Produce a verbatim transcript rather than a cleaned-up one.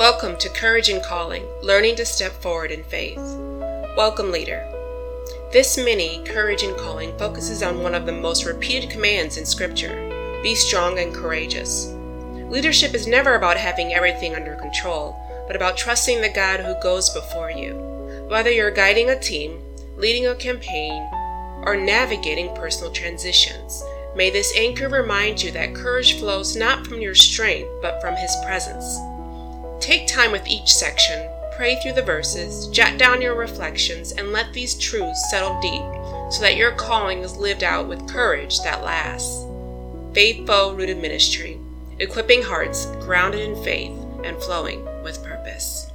Welcome to Courage and Calling, learning to step forward in faith. Welcome, leader. This mini, Courage and Calling, focuses on one of the most repeated commands in Scripture: be strong and courageous. Leadership is never about having everything under control, but about trusting the God who goes before you. Whether you're guiding a team, leading a campaign, or navigating personal transitions, may this anchor remind you that courage flows not from your strength, but from His presence. Take time with each section, pray through the verses, jot down your reflections, and let these truths settle deep so that your calling is lived out with courage that lasts. Faithful Rooted Ministry, equipping hearts grounded in faith and flowing with purpose.